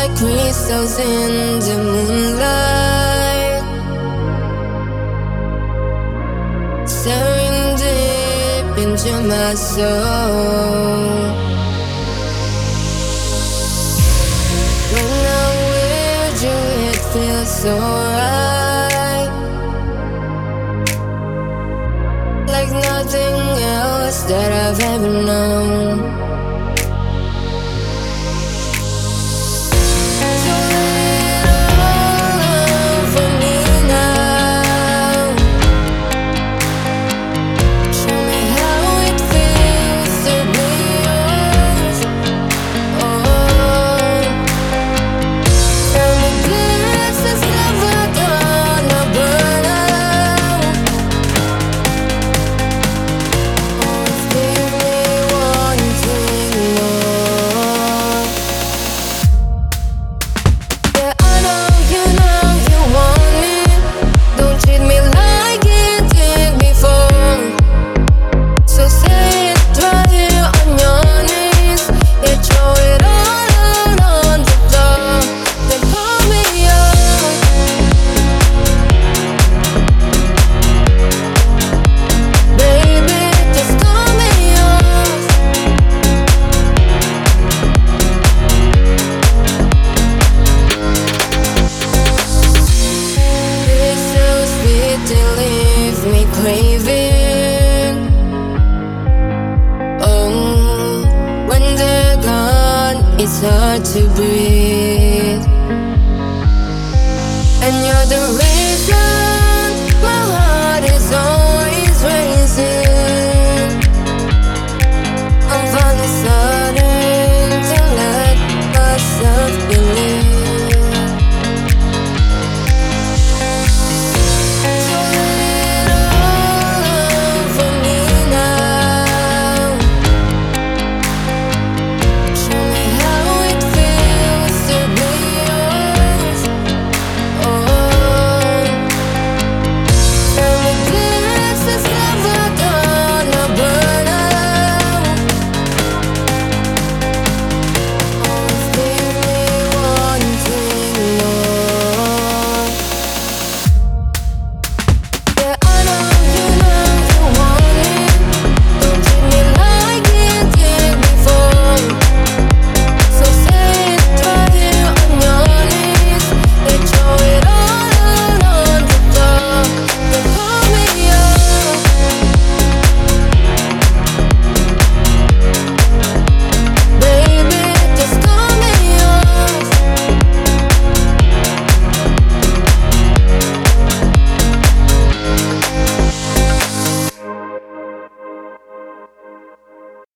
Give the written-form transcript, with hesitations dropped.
like crystals in the moonlight, staring deep into my soul. When I'm with you, it feels so right, like nothing else that I've ever known. Me craving. Oh, when they're gone, it's hard to breathe. And you're the reason